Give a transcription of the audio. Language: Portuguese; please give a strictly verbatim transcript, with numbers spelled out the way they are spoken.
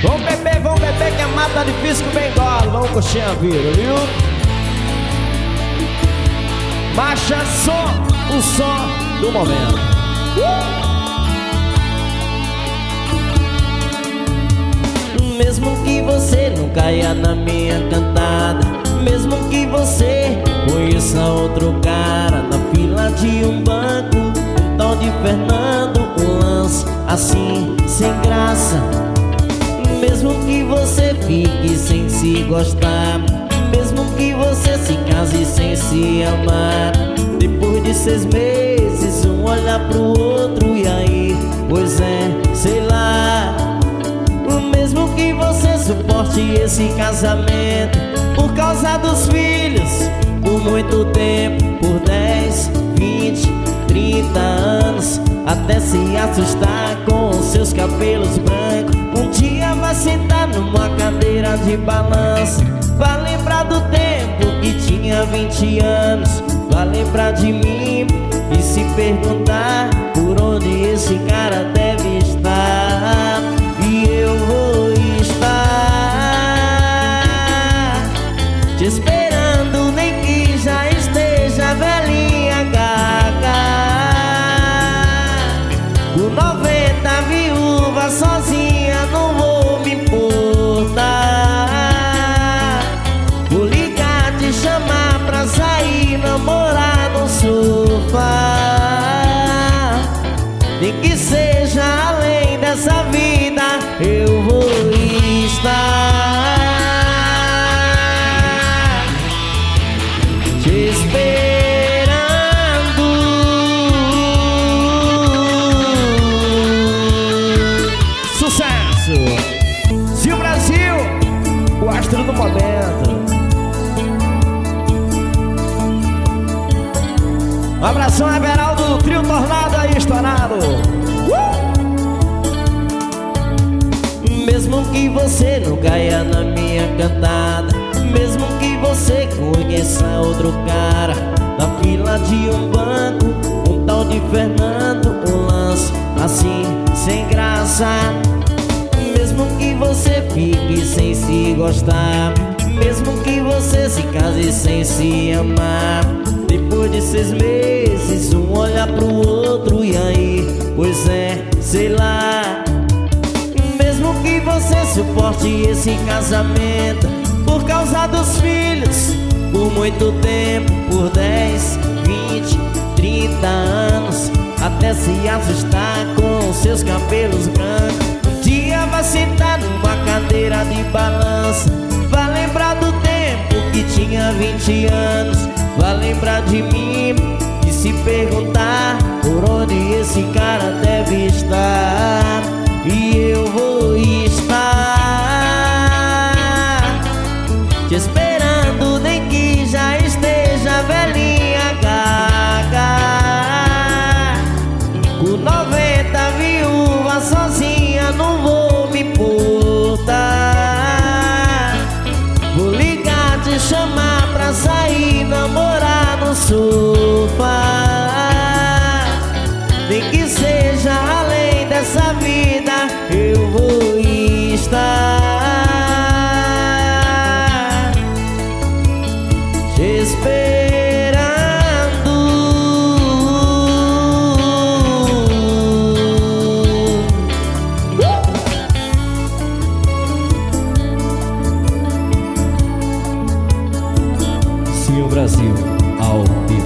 Vamos beber, vamos beber que a mata tá difícil com bengala. Vamos curtir a vida, viu? Baixa só o som do momento. uh! Mesmo que você não caia na minha cantada, mesmo que você conheça outro cara na fila de um banco, um tal de Fernando, um lance assim, sem graça. Mesmo que você fique sem se gostar, mesmo que você se case sem se amar, depois de seis meses um olhar pro outro e aí, pois é, sei lá. Mesmo que você suporte esse casamento por causa dos filhos, por muito tempo, por dez, vinte, trinta anos, até se assustar com os seus cabelos brancos. Um dia vai sentar numa cadeira de balanço, vai lembrar do tempo que tinha vinte anos, vai lembrar de mim e se perguntar por onde esse cara deve estar. E eu vou estar te esperando, nem que já esteja velhinha, gaga, com noventa viúva sozinha, não vou me importar. Vou ligar, te chamar pra sair, namorar no sofá. Nem que seja além dessa vida, eu vou estar te esperando. Sucesso! Se o Brasil, o astro do momento. Um abração, Everaldo do Trio Tornado aí estourado. uh! Mesmo que você não caia na minha cantada, mesmo que você conheça outro cara na fila de um banco, um tal de Fernando, um lance assim, sem graça. Mesmo que você fique sem se gostar, mesmo que você se case sem se amar, depois de seis meses um olhar pro outro e aí, pois é, sei lá. Mesmo que você suporte esse casamento por causa dos filhos, por muito tempo, por dez, vinte, trinta anos, até se assustar com os seus cabelos brancos. Um dia vai sentar numa cadeira de balança, vai lembrar do tempo que tinha vinte anos, vai lembrar de mim e se perguntar por onde esse cara deve estar. E eu vou estar te esperando, nem que já esteja velhinha, gaga, com noventa viúvas sozinha, não vou me importar. Vou ligar, te chamar pra sair, namorar no sofá. Nem que seja além dessa vida, eu vou estar te esperando. Se o Brasil ao vivo.